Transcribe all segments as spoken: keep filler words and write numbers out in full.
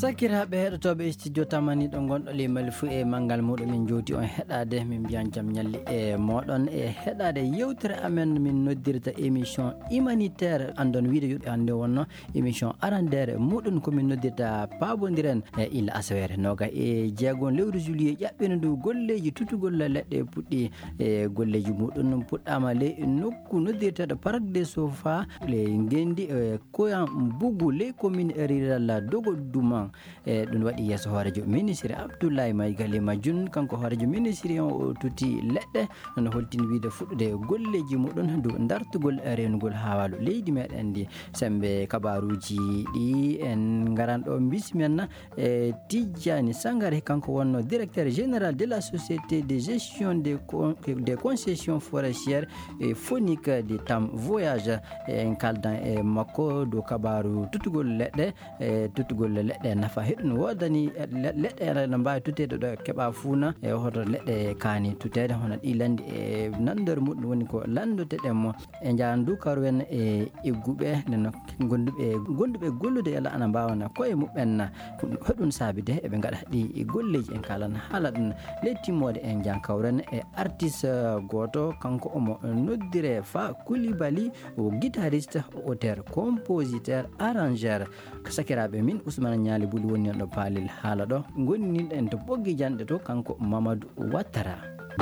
sakiraaɓe heɗotoɓe studio tamani ɗo gonɗo limal fu e mangal muɗum min jowti on heɗade min mbiyan jaam ñalli e moɗon e heɗade yewtere amen min noddirta émission humanitaire andon wiide yuɗe hannde wonno émission arandere muɗum komin noddirta paabodiren e illa asawere noga e jeegon lewru juillet ƴaɓɓino ndu golleji tutugol leɗɗe puɗɗi e golleji muɗum puɗɗama ley nokku noddirteɗo parc des sofa le gendi e koyan bugu ley commune rural dogo duma e ɗum waɗi yesso hoorejo ministre Abdoulaye Maïga Majun kanko hoorejo ministre on o tuti leɗɗe no holtini wiide fuɗɗude golleji muɗum dow dartugol renugol haawalu leydi meɗen ndi sembe kabaruji ɗi en garanɗo bismen e Tidjani Sangare kanko wonno directeur général de la société de gestion des con des concessions forestières et phonique de Tam Voyage en kaldan e makko dow kabaru tutugol leɗɗe e tutugol leɗɗe nafa heɗum wodani leɗɗe no mbawi tutede ɗo keɓa fuuna e hoto leɗɗe kaani tutede hono ɗi landi e nandor muɗum woni ko landoteɗen mo e jandu karuwen e igguɓe neno gonduɓe gonduɓe gollude yalla ana mbawana koye muɓen hoɗum saabide eɓe gaɗa ɗi golleji en kalan haala ɗum ley timmode en jan kawren e artiste goto kanko omo noddire Fa Coulibaly o guitariste auteur compositeur arrangeur sakiraɓe min Ousmane Ñaali Buli woni on ɗo paalil haala ɗo gonninɗen to ɓoggi janɗe to kanko Mamadou Wattara.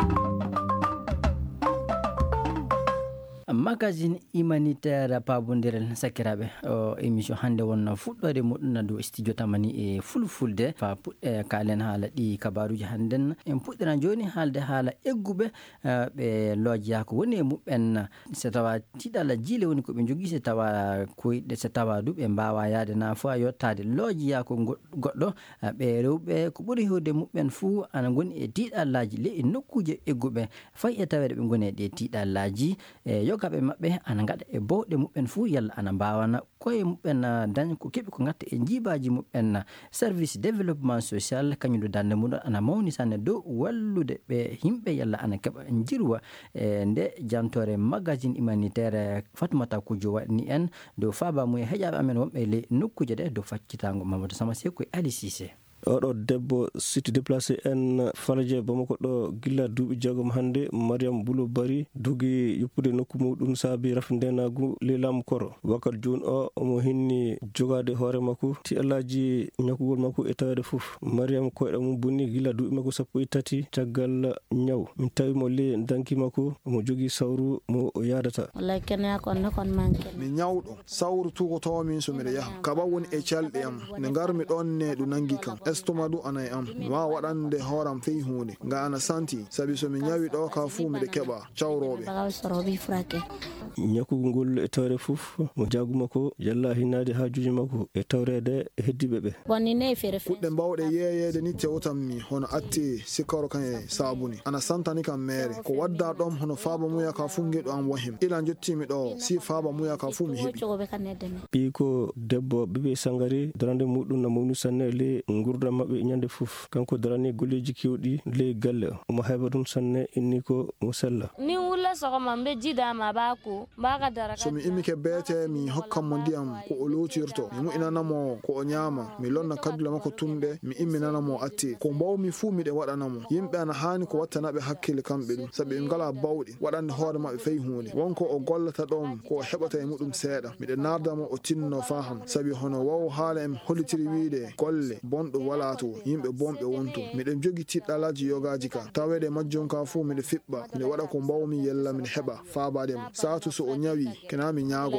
magazine humanitaire paabodiren sakiraɓe o émission hannde wonno fuɗɗode muɗum dow studio tamani e fulfulde fa puɗɗe kalen haala ɗi kabaruji hannden en puɗɗiran joni haalde haala egguɓe ɓe lojja ko woni e muɓen so tawa tiɗalla jiile woni koɓe jogui so tawa koyɗe so tawa du ɓe mbawa yaade na fo a yettade lojjiya ko goɗɗo ɓe rewɓe ko ɓuuri hewde muɓen fuu ana goni e tiɗallaji ley e nokkuje egguɓe fayi e tawede ɓe goni e ɗe tiɗallaji e yogaɓe maɓɓe ana gaɗa e bowɗe muɓen fuu yalla ana mbawana koye muɓen dañ ko keeɓi ko gatta e jibaji muɓen service développement social kañum ɗo dande muɗum ana mawni sanne dow wallude ɓe yimɓe yalla ana keeɓa jirwa e nde jantore magazine humanitaire Fatoumata Kudjo waɗni en dow faaba mumen heƴaɓe amen wonɓe ley nokkuje ɗe dow faccitango Mamadou Sama Seko e Ali Cissé. oɗo debbo site déplacé en Falaje Bamako ɗo gilla duuɓi jeegom hannde Mariam Boulo Bari dugi yoppude nokku muɗum saabi rafndenagu ley laamu koro wakkati joni o omo hinni jogade hoore makko ti alaji ñakugol makko e tawede fof Mariam koyɗe mum bonni gilla duuɓi makko sappo e tati caggal ñaw min tawimo ley danki makko omo jogui sawru mo o yadata wallahi kene kon ne kon manke mi ñawɗo sawru tugoto min so miɗa yaha kaba woni e calɗe am nde garmi ɗon ne ɗum nangi kam estomadu anay am ma waɗande hooram fey hunde nga ana santi sabi so mi ñawi ɗo ka fuu miɗa keɓa cawroɓe ñakugol ngol e tawre fof mo jaguma ko yalla hinnade hajuji makko e tawrede e heddiɓe ɓe kuɗɗe mbawɗe yeeyede ni tewtanmi hono atte sikkaro kan e sabuni ana santani kam mere ko wadda ɗom hono faaba muya ka fuu ngeɗo am wahim ila jottimi ɗo si faaba muya ka fuu mi heeɓi ɓi ko debbo Bébé Sangare darande muɗum no mawni sanne le gurdam mabɓe ñande fof kanko darani golleji kewɗi ley galle omo hayba ɗum sanne inni ko mo sella ni wulla sogoma mbe jidama bako mbaka dara somi immike beete mi hokkanmo ndiyam ko o lotirto mi mu'inanamo ko o ñaama mi lonna kaddule makko tunɗe mi imminanamo atti ko mbawmi fuu miɗe waɗanamo yimɓe ana haani ko wattanaɓe hakkille kamɓe ɗum sabi ɓe ngala bawɗi waɗande hoore maɓɓe fey hunde wonko o gollata ɗon ko o heɓata e muɗum seeɗa miɗe nardamo o tinno faham sabi hono waw haala em hollitiri wiide golle bonɗo wala to yimɓe bonɓe wonto miɗen jogi tiɗɗalaji yogaji ka tawede majjon ka fuu miɗe fiɓɓa miɗe waɗa ko mbawmi yella miɗe heɓa faabademo satu so o ñawi kenami ñaago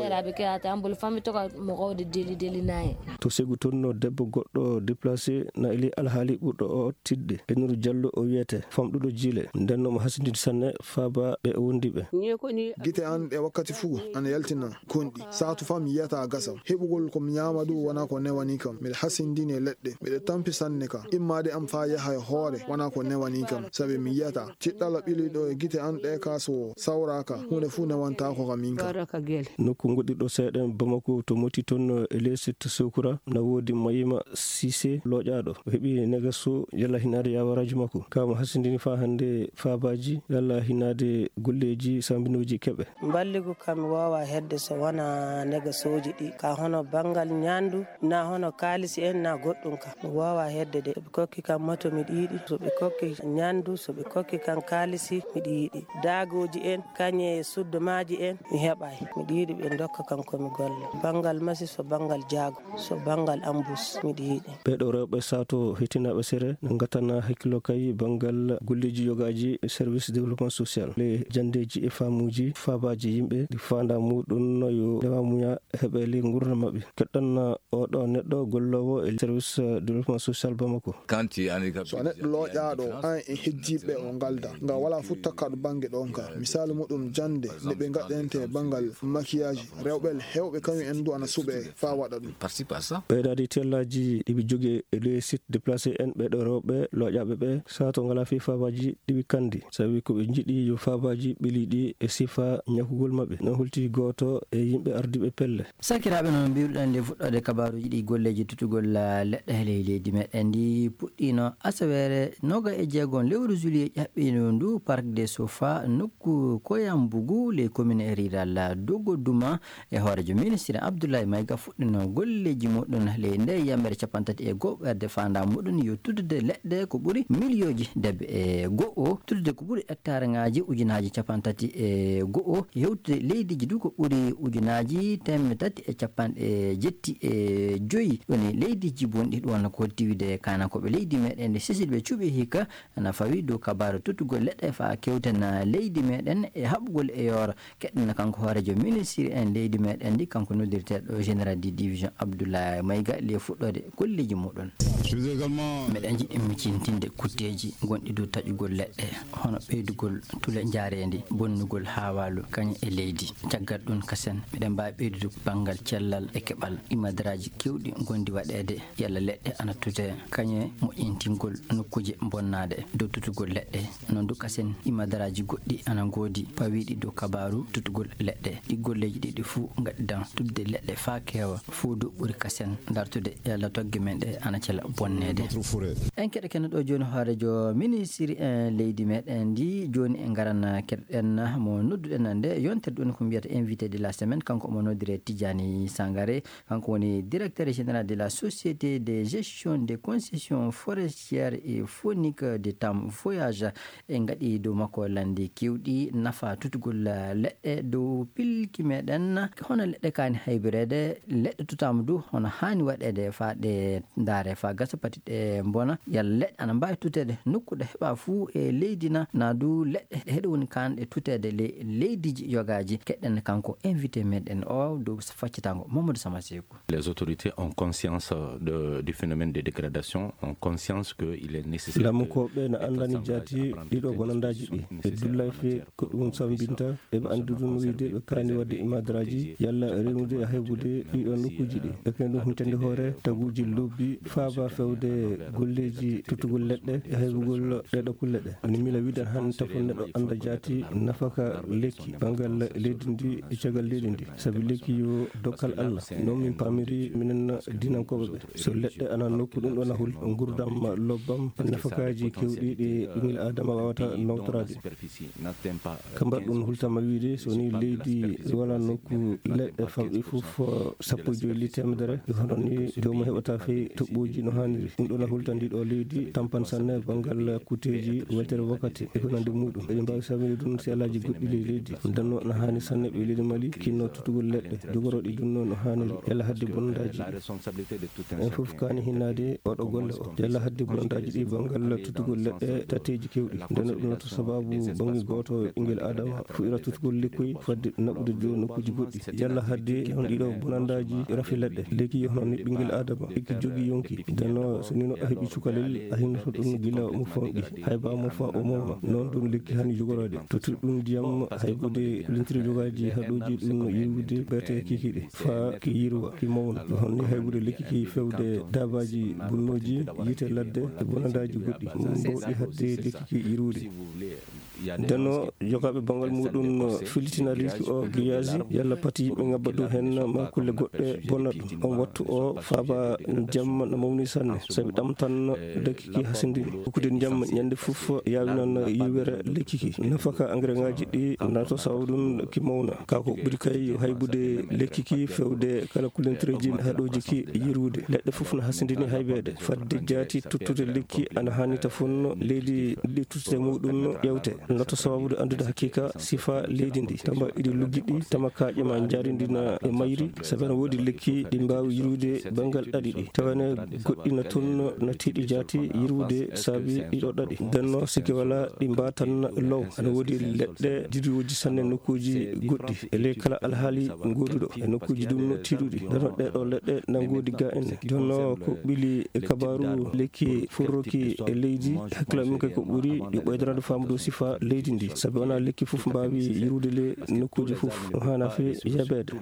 to segu tonno debbo goɗɗo déplacé na ili alhaali ɓurɗo o tidde Henry Diallo o wiyete famɗuɗo jiile ndenno mo hasindide sanne faaba ɓe wondiɓe gite an ɗe wakkati fuu ana yaltina konɗi satu fa mi yiyata gasam heɓugol komi ñama du wona ko newani kam miɗe hasindine leɗɗe miɗe tam tampi sanne ka immade am fa yaha hoore wana ko newani kam sabe mi yata ciddala bili do e gite an de kaso sawraka hunde fu newanta ko kaminka nokku goɗɗiɗo seeɗen Bamako to moti toon e lesite Sokura na woodi Mayima Cissé loƴaɗo o heeɓi negaso yalla hinade yawaraji makko kama hasindini fa hande fabaji yalla hinade golleji sambinoji keɓe balligu kam wawa hedde so wona negasoji ɗi ka hono bangal ñandu na hono kalisi en na goɗɗum ka mi wawa hedde de soɓe kokki kam moto miɗi yiɗi soɓe kokki ñandu soɓe kokki kan kalisi miɗi yiɗi dagoji en kañe suddomaji en mi heɓay miɗi yiɗi ɓe dokka kanko mi golle bangal masi so bangal jaago so bangal ambus miɗi yiɗi ɓeɗo rewɓe sato hetinaɓe sere ne gatana hakkilo kay bangal golleji yogaji service développement social le jandeji e famuji fabaji yimɓe ɗi fanda muɗum yo ndewa muña heɓe li gurdam mabɓe keɗɗon oɗo neɗɗo gollowo e service développement social Bamako so a neɗɗo loƴaɗo an e hejjiɓe o galda nga wala fu takkaɗo banggue ɗon ka misali muɗum jande nde ɓe gaɗente bangal maquillage rewɓe hewɓe kañum en du ana suuɓe fa waɗa ɗum ɓeydadi tellaji ɗiɓi jogue les sites déplacé en ɓeɗo rewɓe loƴaɓe ɓe sato ngala fi fabaji ɗiɓi kandi sabi koɓe jiiɗi yo fabaji ɓeliɗi e sifa ñakugol mabɓe non hulti goto e yimɓe ardiɓe pelle sakiraɓe noon mbiruɗen nde fuɗɗode kabaruji ɗi golleji tutugol leɗɗe he leydi meɗen ndi puɗɗino asawere noga e jeegon lewru juillet ƴaɓɓino ndu parc des sofa nokku Koyambougou les communes rural dogo duma e hoorejo ministre Abdoulaye Mayga fuɗɗino golleji muɗum le nde yammere capantati e goho ɓerde fanda muɗum yo tuddude leɗɗe ko ɓuuri millioji debbe e go'o tuddude ko ɓuuri hectare ngaji ujunaji capantati e go'o hewtude leydiji du ko ɓuuri ujunaji temme tati e capanɗe jetti e joyi woni leydiji bonɗi ɗum ko diwide kanakoɓe leydi meɗen nde sesilɓe cuuɓi hikka ana fawi dow kabaru tuttugol leɗɗe fa kewten leydi meɗen e haɓugol e yoro keɗɗen kanko hoorejo ministre en leydi meɗen ndi kanko noddirteɗo général di division Abdoulaye Mayga le fuɗɗode golleji muɗum meɗen jiɗi micintinde kutteji gonɗi dow taƴugol leɗɗe hono ɓeydugol tule jarendi bonnugol hawalu kañum e leydi caggal ɗum kasen meɗen mbawi ɓeydude banggal cellal e keɓal imadaraji kewɗi gondi waɗede yalla leɗɗe ana tute kañe moƴƴintingol nokkuje bonnade dow tutugol leɗɗe non du kasen imadaraji goɗɗi ana goodi pawiɗi dow kabaru tutugol leɗɗe ɗi golleji ɗiɗi fuu gaddidan tudde leɗɗe fa kewa fuu du ɓuuri kasen dartude yalla togge men ɗe ana cela bonnede en keɗe kene ɗo joni hoorejo ministre en leydi meɗen ndi joni en garan keɗɗen mo nodduɗen nde yontere ɗum ko mbiyata invité de la semaine kanko omo noddire Tidjani Sangaré kanko woni directeur général de la société de gestion des concessions forestières et fauniques de tam voyage en gaɗi dow makko landi kewɗi nafa tutugol leɗɗe dow pilki meɗen hono leɗɗe kani haybirede leɗɗe tutama du hono hani waɗede fa ɗe daare fa gasa pati ɗe bona yalla leɗɗe ana mbawi tutede nokkuɗe heɓa fuu e leydi na na du leɗɗe heɗe woni kanɗe tutede le leydiji yogaji keɗɗen kanko invité meɗen o dow faccitango Mamadou Samasekou. Les autorités ont conscience de, du phénomène de dégradation, ont conscience qu'il est nécessaire. Lamukoɓe na andani jati ɗiɗo gonandaji ɗi e dullafe ko ɗum sambinta eɓe andi ɗum wiide ɓe kani wadde imadaraji yalla remude e haybude ɗiɗo nokkuji ɗi e kene ɗum huntende hoore taguji lobbi faaba fewde golleji tutugol leɗɗe e haybugol ɗeɗo kulle ɗe woni mila wiiden han tafon neɗɗo anda jati nafaka lekki bangal leydi ndi e caggal leydi ndi saabi lekki yo dokkal Allah non min pamiri minen dinankoɓe ɓe so leɗɗe ana nokku ɗum ɗon ahul gurdam lobbam nafakaji kewɗi ɗi ɓinguel adama wawata nawtorade kambar ɗum hultama wiide sowoni leydi wala nokku leɗɗe famɗi foof sappo e joyi li temedere hono ni jomum heɓata fewi toɓɓuji no hanniri ɗum ɗon a hulta ndi ɗo leydi tampan sanne bangal kuteji weltere wakkati e ko nandi muɗum eɗen mbawi samide ɗum si alaji goɗɗi ley leydi danno no hani sanne ɓe leydi Mali kinno tutugol leɗɗe jogoroɗi ɗum no hanniri yalla hadde bondaji en foof kani hinnade oɗo golle o yalla hadde bondaji ɗi bangal tutugol leɗɗe tateji kewɗi ndeno ɗum to sababu bangi goto ɓinguel adama fuɗɗira tutugol lekkoy fadde naɓude jo nokkuji goɗɗi yalla hadde on ɗiɗo bonandaji rafi leɗɗe lekki hono ni ɓinguel adama ekki jogui yonki denno so nino a heeɓi cukalel a hinnoto ɗum gila mo famɗi hayba mo fa o moma noon ɗum lekki hani jogorode to tuɗ ɗum ndiyam haybude lintiri jogaji haɗoji ɗum yiwude berte kikiɗe fa ki yirwa ki mawna honni haybude lekki ki fewde dabaji lekki bunnoji yite ladde e bonandaji goɗɗi mbawɗi hadde lekkiki yirude denno jogaɓe bangal muɗum fillitina lekki o grillage yalla pati yimɓe ngabba dow hen makulle goɗɗe bonna ɗum on wattu o faaba jamma no mawni sanne saabi ɗam tan lekkiki hasindini hokkude jaam ñande fof yawinan yiwere lekkiki nafaka engrais ngaji ɗi nato sawɗum ki mawna kako ɓuuri kay haybude lekkiki fewde kala kulentereji haɗoji ki yirude leɗɗe fof no hasindini haybede fadde jaati tuttude lekki ana hannita fonno leydi ɗi tuttude muɗum ƴewte noto sawabude andude hakkika sifa leydi ndi tamba iɗi luggiɗi tama kaƴema jarindina e mayri sabi ana woodi lekki ɗi mbawi yirude bangal ɗaɗi ɗi tawane goɗɗi na toon no tiiɗi jaati yirude saabi ɗiɗo ɗaɗi denno sikki wala ɗi mbatan law ana woodi leɗɗe didoji sanne nokkuji goɗɗi e ley kala alhaali goduɗo e nokkuji ɗum tiiɗuɗi deno ɗeɗo leɗɗe nangodi ga en jonno ko ɓili e kabaru lekki forroki e leydi hakkila min kay ko ɓuuri yo ɓoydanade famudo sifa leydi ndi sabi wona lekki fof mbawi yirude le nokkuji fof ɗum hana fe yabede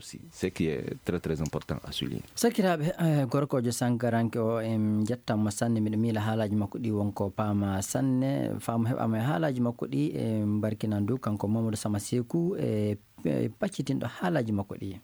sakiraɓe gorkojo sankaranke o en jettanmo sanne miɗo miila haalaji makko ɗi wonko paama sanne faamu heɓama e haalaji makko ɗi e barkinan du kanko Mamadou Sama Sekou e paccitinɗo haalaji makko ɗi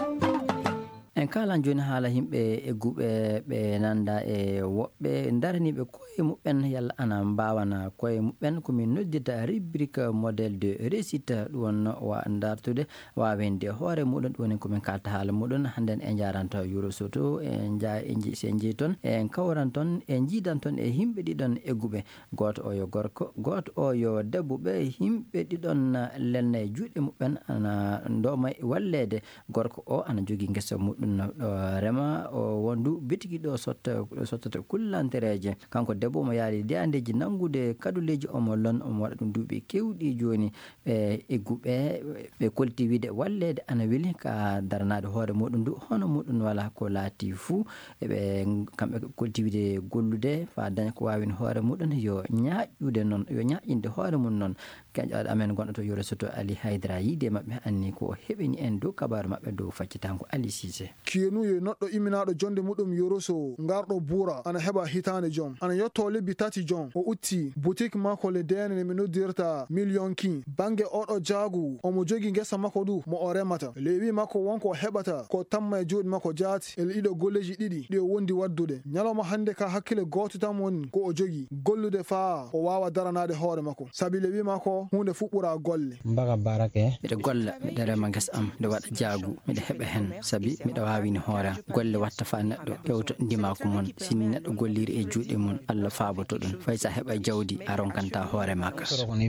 en kalan joni haala yimɓe egguɓe ɓe nanda e woɓɓe daraniɓe koye muɓɓen yalla ana mbawana koye muɓɓen komin noddirta rubrique modèle de réussite ɗum wonno wa dartude wawende hoore muɗum ɗum woni komin kalta haala muɗum hannden e jaranto Yuro Soto en ja se jeeyi toon en kawran toon e jiidan toon e yimɓe ɗiɗon egguɓe goto o yo gorko goto o yo debbo ɓe yimɓe ɗiɗon lelna e juuɗe muɓɓen ana ndoma wallede gorko o ana jogui guesa muɗum no ɗo rema o wondu bitigi ɗo sotta sottata kullantereje kanko debbo omo yaari deyandeji nangude kaduleji omo lon omo waɗa ɗum duuɓi kewɗi joni ɓe egguɓe ɓe kolti wiide wallede ana weeli ka daranade hoore muɗum du hono muɗum wala ko laati fuu eɓe kamɓe kolti wiide gollude fa daña ko wawin hoore muɗum yo ñaƴƴude noon yo ñaƴƴinde hoore mum noon kaƴaɗo amen gonɗo to Yuro Soto Ali Haydara yiide mabɓe anni ko heɓini en dow kabaru mabɓe dow faccitanko Ali Cissé kiyenu ye neɗɗo imminaɗo jonde muɗum yoroso ngarɗo buura ana heɓa hitande joom ana yetto lebbi tati joom o utti boutique makko le denene mi noddirta million ki bangue oɗo jaagu omo jogui guesa makko du mo o remata leewi makko wonko heɓata ko tamma e juuɗe makko jaati e ɗiɗo golleji ɗiɗi ɗi o wondi waddude ñalawma hande ka hakkille goto tan woni ko o jogui gollude faa o wawa daranade hoore makko saabi leewi makko hunde fuɓɓura golle mbaga barake miɗa golla miɗa rema guesa am nde waɗa jaagu miɗa heɓa hen saabi miɗa wawini hoore golle watta fa neɗɗo hewto ndimako mon sinni neɗɗo golliri e juuɗe mum Allah faaboto ɗum fay sa heɓa jawdi a ronkanta hoore makka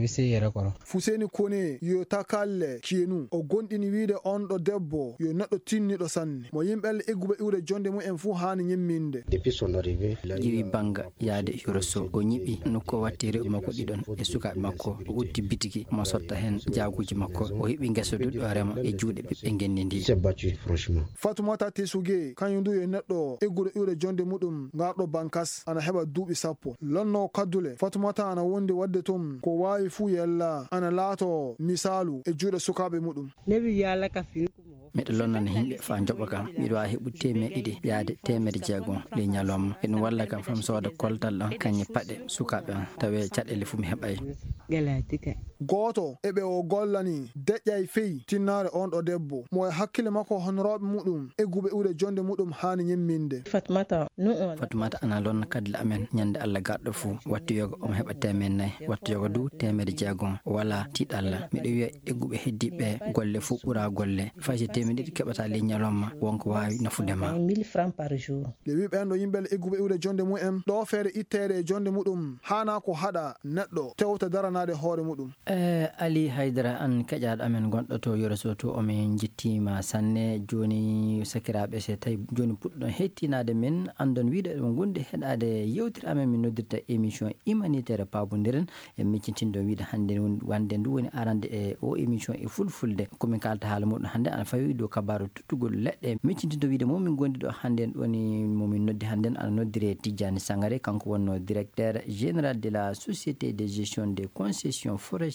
Fuseni Kone yo takalle kiyenu o gonɗini wiide on ɗo debbo yo neɗɗo tinniɗo sanne mo yimɓelle egguɓe iwde jonde mum en fuu hani yimminde ƴiwi banga yaade Yuro Soto o ñiɓi nokku o watti rewɓe makko ɗiɗon e sukaɓe makko o utti bitigi mo sotta hen jaaguji makko o heeɓi guesa duɗɗo rema e juuɗe ɓiɓɓe genni ndi Fatoumata Tesugue kañum du yo neɗɗo egguɗo iwde jonde muɗum ngarɗo bankas ana heɓa duuɓi sappo lonno kaddule Fatoumata ana wondi wadde tum ko wawi fuu yalla ana laato misalu e juuɗe sukaɓe muɗum miɗo lonnana yimɓe fa joɓa kam miɗo wawi heɓude temeɗe ɗiɗi yaade temedde jeegom ley ñalawma eɗum walla kam fam sooda koltal ɗon kañƴe paɗe sukaɓe an tawe caɗele fuu mi heɓay goto eɓe o gollani deƴƴay feyi tinnare on ɗo debbo mo e hakkille makko honoroɓe muɗum egguɓe iwde jonde muɗum hani yimminde Fatoumata ana lonna kadle amen ñande Allah garɗo fuu wattu yoga omo heɓa temen nayyi wattu yoga du temedde jeegom wala tiɗalla miɗo wiya egguɓe heddiɓe golle fuu ɓuura golle fayso temedde ɗiɗi keɓata ley ñalawma wonko wawi nafudema le wi ɓen ɗo yimɓele egguɓe iwde jonde mumen ɗo feere ittede e jonde muɗum hana ko haɗa neɗɗo tewta daranade hoore muɗum e Ali Haydara an keƴaɗo amen gonɗo to Yuro Soto omin jettima sanne joni sakiraɓe se tawi joni puɗɗon hettinade men andon wiide ɗum gonde heɗade yewtere amen min noddirta émission humanitaire pabodiren e miccintinɗo wiide hande wande ndu woni arande e o émission e fulfulde komin kalta haala muɗum hande ana fawi dow kabaru tuttugol leɗɗe miccintinɗo wiide momin gondi ɗo hande ɗoni momin noddi hande ana noddire Tidiane Sangare kanko wonno directeur général de la société de gestion des concessions forestières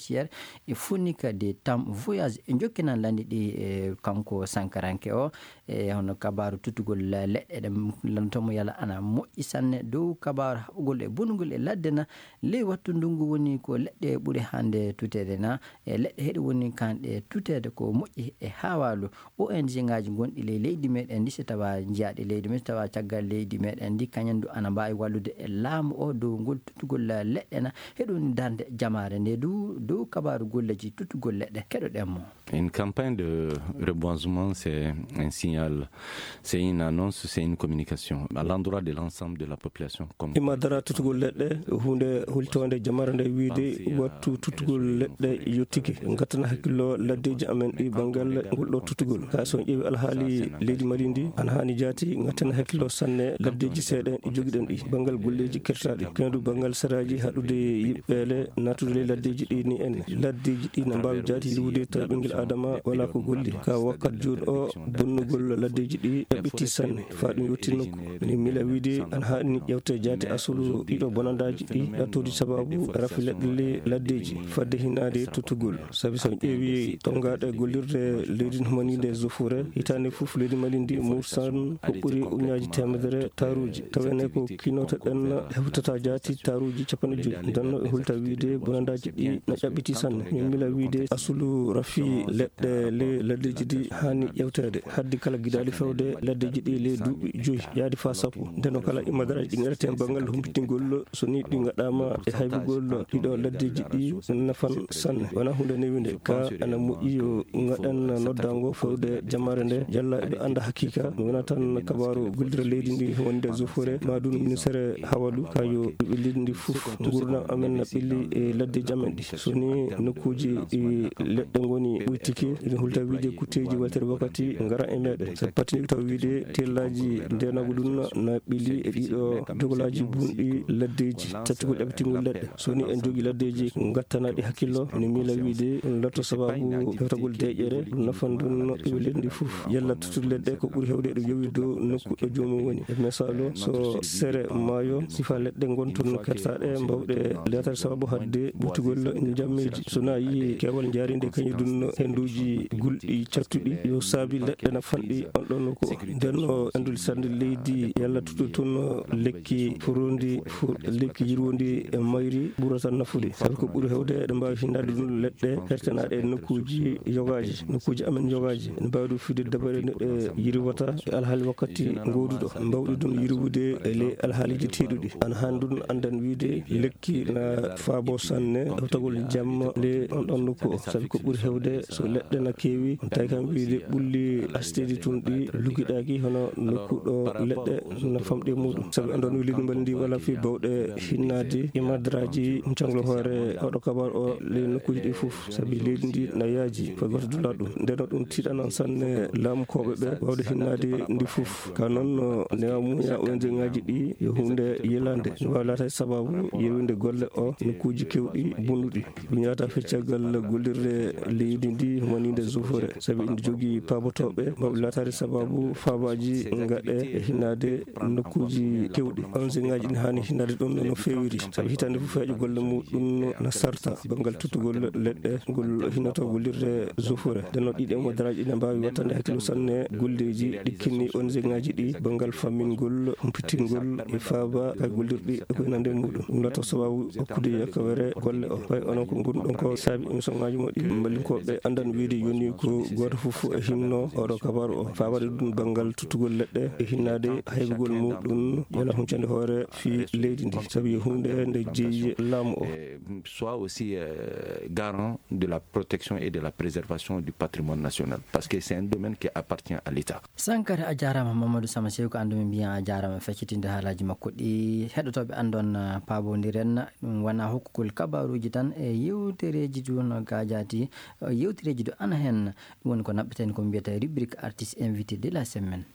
judiciaire e funnika de tam voyage e jokkinan landi ɗi e kanko sankaranke o e hono kabaru tutugol leɗɗe ɗe lantomo yala ana moƴƴi sanne dow kabaru haɓugol e bonugol e ladde na ley wattu ndungu woni ko leɗɗe ɓuuri hande tutede na e leɗɗe heɗi woni kanɗe tutede ko moƴƴi e hawalu O N G ngaji gonɗi ley leydi meɗen ndi so tawa jiyaɗe leydi men so tawa caggal leydi meɗen ndi kañum du ana mbawi wallude e laamu o dow ngol tutugol leɗɗe na heɗum darde jamare nde du dow kabaru golleji tutugol leɗɗe keɗoɗenmo. Une campagne de reboisement, c'est un signal, c'est une annonce, c'est une communication à l'endroit de l'ensemble de la population. Imadara tutugol leɗɗe hunde hultode jamare nde wiide wattu tutugol leɗɗe yottiki gattana hakkillo laddeji amen ɗi banggal ngolɗo tutugol ha so ƴeewi alhaali leydi mari ndi ana hani jaati gattana hakkillo sanne laddeji seeɗen ɗi joguiɗen ɗi banggal golleji kertaɗi kendu banggal saraji haɗude yiɓɓele natude ley laddeji ɗi ni en laddeji ɗi ne mbawi jaati liwde taw ɓinguel adama wala ko golli ka wakkat joni o bonnugol laddeji ɗi ɗaɓɓiti sanne fa ɗum yetti nokku ni mila wiide ana hani ƴewte jaati asulu ɗiɗo bonandaji ɗi ɗattodi sababu rafi leɗɗe le laddeji fadde hinade tutugol saabi so ƴeewi tongaɗe gollirde leydi manide zofure hitande fof leydi mali ndi mursan ko ɓuuri uñaji temedere taruji tawene ko kinoto ɗen heftata jaati taruji capanɗe joyi ndenno e hulta wiide bonandaji ɗi ne ƴaɓɓiti sanne min mila wiide asulu rafi leɗɗe le laddeji ɗi hani ƴewtede haddi kala guiɗali fewde laddeji ɗi le duuɓi joyi yaadi fa sappo ndeno kala imadaraji ɗi gaɗete banggal humpitingol so ni ɗi gaɗama e haybugol ɗiɗo laddeji ɗi nafan sanne wona hunde newinde ka ana moƴƴi yo gaɗen noddango fewde jamare nde jalla eɓe anda hakkika wona tan kabaru gollira leydi ndi wonde zofore madun ministére hawalu ka yo ɓe leydi ndi fof gurdam amen ɓilli e laddeji amen ɗi soni nokkuji leɗɗe goni ɓuytiki ene hulta wiide kutteji waltere wakkati gara e meɗen so patini taw wiide tellaji ndenago ɗum na ɓili e ɗiɗo dogolaji bunɗi laddeji tattugol ɗaɓɓitingol leɗɗe soni en jogui laddeji gattanaɗi hakkillo ne miila wiide ɗum latto sababu hewtagol deƴƴere ɗum nafan ɗum ɓe leydi ndi fof yalla tuttude leɗɗe ko ɓuuri hewde ɗo yowi dow nokku ɗo jomum woni e misalo so sere maayo sifa leɗɗe gonton kertaɗe mbawɗe letare sababu hadde ɓurtugol jammeji sona yi kewal jarinde kañum ɗum henduji gulɗi cattuɗi yo saabi leɗɗe na fanɗi on ɗon nokku o ndenno andul sande leydi yalla tuttude toon lekki forondi lekki yirwondi e mayri ɓurata nafude sabi ko ɓuuri hewde eɗe mbawi hindade ɗum leɗɗe hertanaɗe e nokkuji yogaji nokkuji amen yogaji ene mbawi ɗum fiide dabare neɗɗe yirwata e alhaali wakkati goduɗo mbawɗi ɗum yirwude e ley alhaaliji teɗuɗi ana hani ɗum andan wiide lekki na faabo sanne hewtagol jamma le on ɗon nokku o sabi ko ɓuuri hewde so leɗɗe na keewi on tawi kam wiide ɓulli asteji tun ɗi luguiɗaki hono nokkuɗo leɗɗe no famɗi muɗum sabi andon wi leydi mbali ndi wala fi bawɗe hinnade e madraji canglo hoore oɗo kabar o ley nokkuji ɗi fof sabi leydi ndi na yaaji fa goto dula ɗum ndeno ɗum tiɗanan sanne laamukoɓe ɓe wawde hinnade ndi fof ka noon no newa muña O N G ngaji ɗi yo hunde yelande no wawi laata sababu yewinde golle o nokkuji kewɗi bonnuɗi ɗum yata feccaggal gollirde leydi ndi woninde zofore sabi indi jogui pabotoɓe mbaɓe latade sababu fabaji gaɗe e hinnade nokkuji kewɗi O N G ngaji ɗi hani hinnade ɗum no fewiri sabi hitande fof heeƴo golle muɗum na sarta banggal tuttugol leɗɗe ngol hinnoto gollirde zofore ndenno ɗiɗi modaraji ɗi ne mbawi wattande hakkilo sanne golleji ɗikkinni O N G ngaji ɗi banggal fammingol humpitingol e faaba kay gollirɗi e koye nande muɗum ɗum lato sababu hokkude yakkawere golle o way onon ko gonɗon ko saabi émission ngaji moɗi ballinkoɓe andan wiide yoni ko goto foof e hinno oɗo kabaru o fawade ɗum banggal tuttugol leɗɗe e hinnade haybugol muɗum yala huncande hoore fi leydi ndi sabi hunde nde jeeyi laamu o soit aussi euh, garant de la protection et de la préservation du patrimoine national parce que c'est un domaine qui appartient à l'État. Sankare a jarama Mamadou Sama Sew ko andumi mbiya a jarama feccitinde haalaji makko ɗi heɗotoɓe andon pabodiren ɗum wona hokkugol kabaruji tan e yewtereji joni gajati yewtereji do ana hen ɗum woni ko naɓɓeten ko mbiyata rubrique artiste invité de la semaine.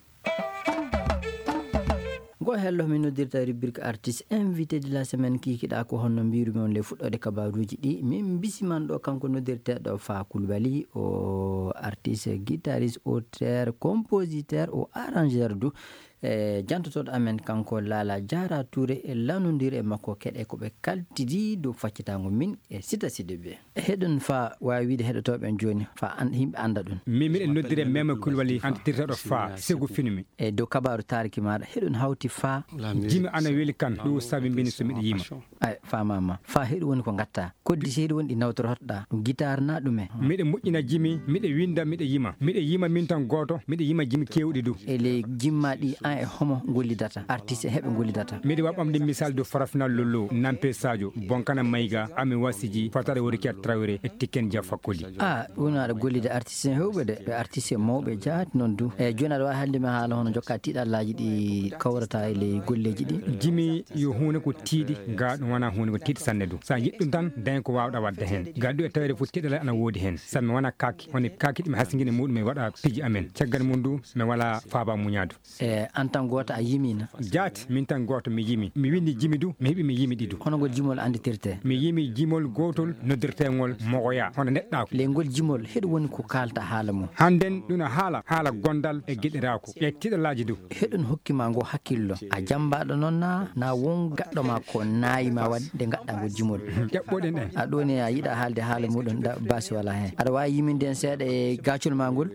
Go hello min noddirta rubrique artiste invité de la semaine kikiɗa ko honno mbirumi on le fuɗɗode kabaruji ɗi min bisiman ɗo kanko noddirteɗo Fa Coulibaly o artiste guitariste auteur compositeur o arrangeur du e jantotoɗo amen kanko Lala Diarra Touré e lanodiri e makko keɗe koɓe kaltidi dow faccitago min e Sita Sidibé heɗen fa wawi wiide heɗotoɓe joni fa an yimɓe anda ɗum min miɗen noddire Mema Coulibaly antitirteɗo fa Ségu Finimi e dow kabaru tariki maɗa heɗon hawti fa jimi ana weeli kan ɗum sabi mbini so miɗa yima ay famama fa heɗo woni ko gatta koddi seeɗi woni ɗi nawtorotoɗa ɗum guitare na ɗume miɗa moƴƴina jimi miɗa winda miɗa yima miɗa yima min tan goto miɗa yima jimi kewɗi du ele jimma ɗi an e homo gollidata artiste e heɓe gollidata miɗa waɗa ɓamde misal do Farafinal Lollo Nampe Sadio Bonkana Mayga Ami Wasiji Fatara Worikia Traoré e Tiken Dia Fakoli a ɗum aɗa gollide artiste hewɓe de ɓe artiste mawɓe jaati noon du e joni aɗa wawi haalde mi haala hono jokka tiɗallaji ɗi kawrata e ley golleji ɗi jimi yo hunde ko tiiɗi ga ɗum wona hunde ko tiiɗi sanne du sa yiɗɗum tan dañ ko wawɗa wadde hen ga ɗu e tawede fof tiɗala ana woodi hen sabi mi wona kaki woni kaki ɗi mi hasiguine muɗum e waɗa piiji amen caggal mum du mi wala faaba muñadu e en tan goto a yimina jaati min tan goto mi yimi mi windi jimi du mi heeɓi mi yimi ɗiɗu hono ngol jimol anditirte mi yimi jimol gotol noddirtegol mogoya hono neɗɗako le ngol jimol heɗo woni ko kalta haala mum hannden ɗum haala haala gondal e gueɗirako e tiɗalaji du heɗon hokkima ngo hakkillo a jambaɗo noon na na won gaɗɗoma ko nayima wadde gaɗɗa ngo jimol ƴeɓɓoɗen en a ɗoni a yiiɗa haalde haala muɗum da basi wala hen aɗa wawi yiminde en seeɗa e gacol ma ngol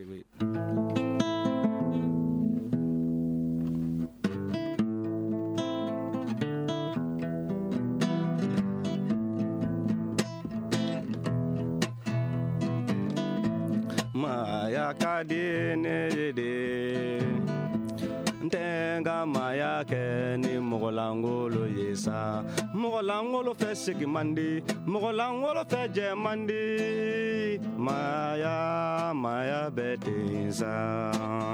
maya kadene de ntenga maya keni mogolangolo yesa mogolangolo fe sigi mandi mogolangolo fe je mandi maya maya betinsa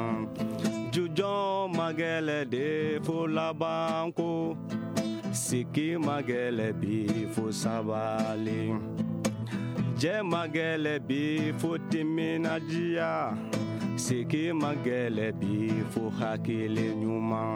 jujo magele de fula banko siki magele bi fu sabali je magele bi fu timinajiya siki magele bi fu hakili nyuma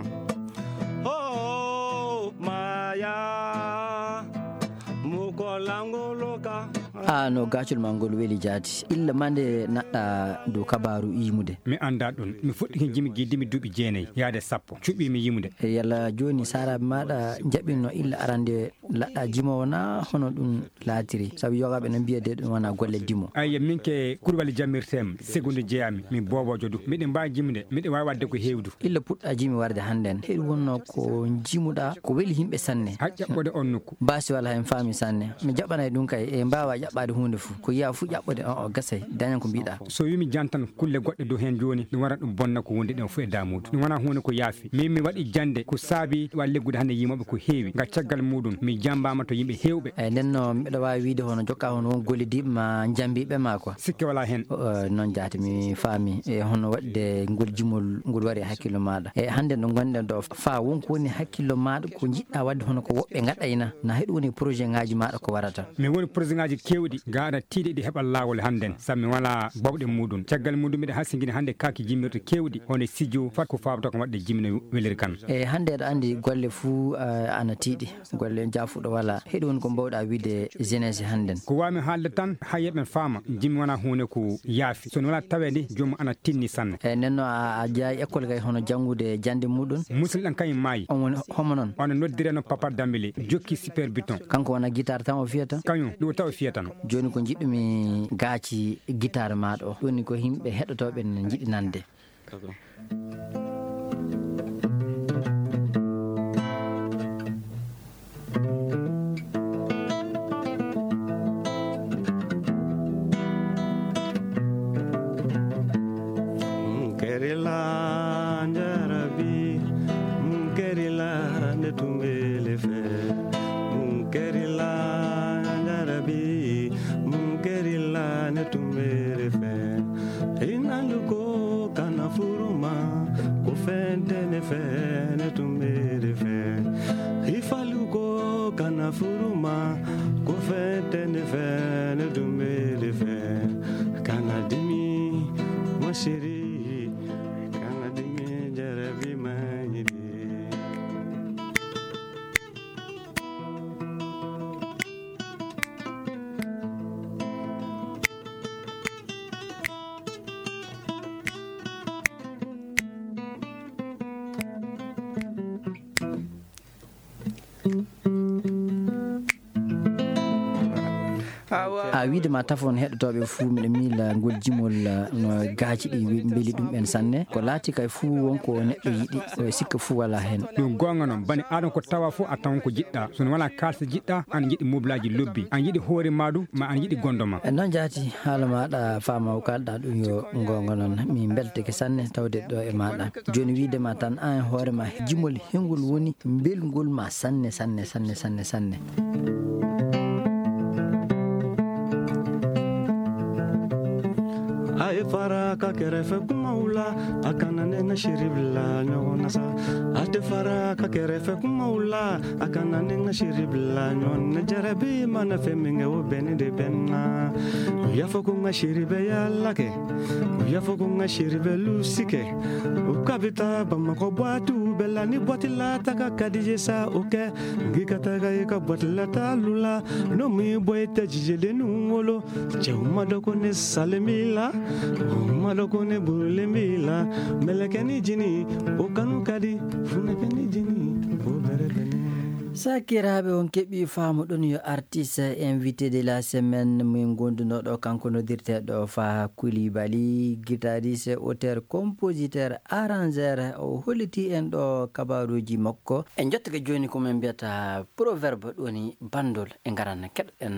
oh maya mugolangoloka a no gacol ma ngol weeli jaati illa mande naɗɗa dow kabaru yimude mi anda ɗum mi fuɗɗiki jimi guidimi duuɓi jeenayyi yaade sappo cuɓɓimi yimude e yalla joni saraɓe maɗa jaɓinno illa arande laɗɗa jimowo na hono ɗum laatiri saabu yogaɓe no mbiyade ɗum wona golle dimo ayya min ke Coulibaly jammirtema Segude jeeyami min bobojo du miɗen mbawi jimude miɗen wawi wadde ko hewdu illa puɗɗa jimi warde hannden heɗi wonno ko jimuɗa ko weeli yimɓe sanne ha ƴaɓɓode on nokku basi wala hen faami sanne mi jaɓanay ɗum kay e mbawa ƴaɓɓade hunde fou ko yiya fou ƴaɓɓode on o gasay dañan ko mbiɗa so wimi jantan kulle goɗɗe dow hen joni ɗum waɗa ɗum bonna ko wonde ɗen fo e damudu ɗum wona hunde ko yaafi min mi waɗi jande ko saabi wawi leggude hande yimoɓe ko heewi ga caggal muɗum mi jambama to yimɓe hewɓe eyyi ndenno mbiɗa wawi wiide hono jokka hono won gollidiɓe ma jambiɓe ma quoi sikke wala hen noon jaati mi faami e hono waɗde ngol jimol ngol waɗi hakkillo maɗa e hande ɗo gonɗen ɗo fa wonko woni hakkillo maɗa ko jiɗɗa wadde hono ko woɓɓe gaɗayna na heɗo woni projet ngaji maɗa ko warata mi woni projet ngaji kewɗi gaɗa tiiɗe ɗi heɓal lawol hannden saabi mi wala bawɗe muɗum caggal muɗum mbiɗa hasiguine hande kaki jimmirɗe kewɗi woni studio fat ko fabata ko waɗde jimino weliri kan e hande aɗa andi golle fou ana tiiɗi golle jafuɗo wala heɗi woni ko mbawɗa wiide jeunesse hannden ko wawmi haalde tan ha yeɓen faama jimi wona hunde ko yaafi sono wona tawede jomum ana tinni sanne e nenno a jeeyi école kay hono janggude jande muɗum musidɗan kañum maayi on woni homo noon ono noddireno Papa Dambélé jokki super buton kanko wona guitare tan o fiyata kañum ɗum taw fiyatano joni ko jiɗɗumi gaaci guitare maɗa o ɗoni ko yimɓe heɗotoɓe ne jiɗi nande a wiide ma tafon heɗotoɓe fuu miɗa miila ngol jimol no gaaji ɗi beeli ɗum ɓen sanne ko laati kay fuu wonko neɗɗo yiɗi o sikka fuu wala hen ɗum gonga noon bani aɗon ko tawa fuu a tawan ko jiɗɗa sono wala kalse jiɗɗa an yiɗi moblaji lobbi an yiɗi hoore maɗum ma an yiɗi gondo ma e noon jaati haala maɗa fama o kalɗa ɗum yo gonga noon mi belteke sanne tawde ɗo e maɗa joni widema tan an hoorema jimol hengol woni belgol ma sanne sanne sanne sanne sanne ay fara ka kerefe kumaula akana nenga shiribla nyona sa ate fara ka kerefe kumaula akana nenga shiribla nyona jarabi mana feminge wo beni de benna ya fokunga shiribe ya lake ya fokunga shiribe lusike ukabita bamako bwatu bella ni bwatila taka kadije sa oke ngikata ga ka bwatila ta lula no mi boyte jijele nuolo chewma doko ne salemila malokone burle mila melekeni jini o kanu kadi funekeni jini o berebeni sakiraɓe on keeɓi faamu ɗon yo artiste invité de la semaine min gondunoɗo kanko noddirteɗo Fa Coulibaly guitariste auteur compositeur arrangeur o holliti en ɗo kabaruji makko en jottake joni komin mbiyata proverbe ɗoni bandol e garanna keɗoɗen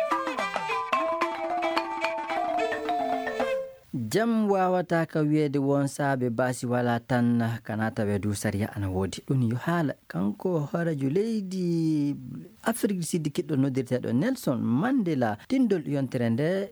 jam wawata ka wiyeede won saabe baasi wala tan kana tawe du sariya ana woodi ɗum yo haala kanko horejo leydi Afrique du Sud kiɗɗo noddirteɗo Nelson Mandela tindol yontere nde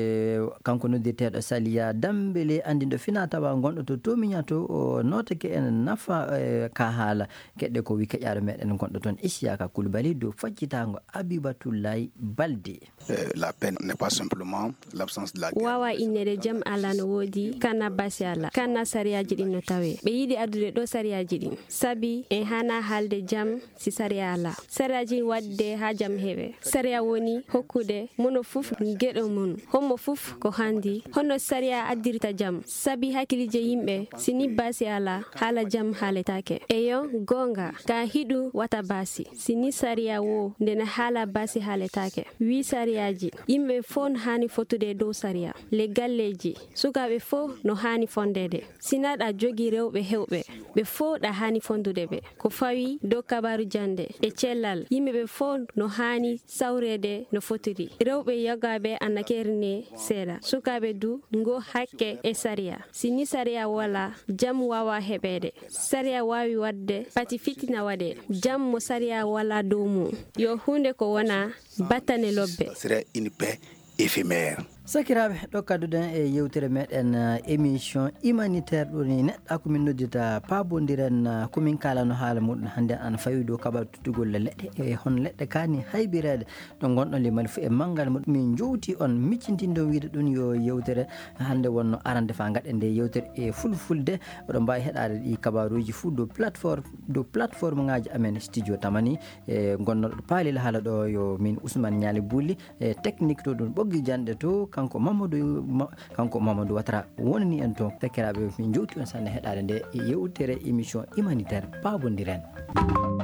e kanko noddirteɗo Saliya Dambele andinɗo fina tawa gonɗo to tomiña to o notake en nafa e, ka haala keɗɗe ko wi keƴaɗo meɗen gonɗo toon Isiaka Coulibaly dow faccitago Abibatullahi Balde. La peine n'est pas simplement l'absence de la guerre. Wawa innede jam ala no woodi kana basi ala kana sariyaji ɗin no tawe ɓe yiɗi addude ɗo sariyaji ɗin sabi en hana haalde jam si sariya ala sariyaji wadde ha jam heɓe sariya woni hokkude mono fuf gueɗo mum hommo fuf ko handi honno sariya addirta jam sabi hakkilije yimɓe sini basi ala haala jam haaletake eyo gonga ka hiɗu wata basi sini sariya wo ndena haala basi haaletake wi sariyaji yimɓe fon hani fotude dow sariya le galleji sukaɓe fo no hani fondede sina ɗa jogi rewɓe hewɓe ɓe fo ɗa hani fondude ɓe ko fawi dow kabaru jande e cellal yimɓeɓe fo no hani sawrede no fotiri rewɓe yogaɓe annakerine seeɗa sukaɓe du ngo hakke e sariya sini sariya wala jam wawa heɓede sariya wawi wadde pati fitina waɗe jam mo sariya wala dow mum yo hunde ko wona battane lobbe serait une paix éphémère. sakiraɓe ɗo kadduɗen e yewtere meɗen émission humanitaire ɗoni neɗɗa komin noddita pabodiren komin kalano haala muɗum hannde an fawi dow kaɓal tuttugol leɗɗe e hon leɗɗe kani haybirede ɗo gonɗon limali fo e manggal muɗum min jowti on miccintindo wiide ɗum yo yewtere hannde wonno arande fa gaɗen nde yewtere e fulfulde oɗon mbawi heɗade ɗi kabaruji fuu dow plateforme dow plateforme ngaji amen studio tamani e gonnoɗo paalil haala ɗo yo min Ousmane Niali Bulli e technique to ɗum ɓoggi janɗe to kanko Mamadou ma, kanko Mamadou Watara wonani en to tekiraɓe min jowti on sanne heɗade nde yewtere émission humanitaire pabodiren.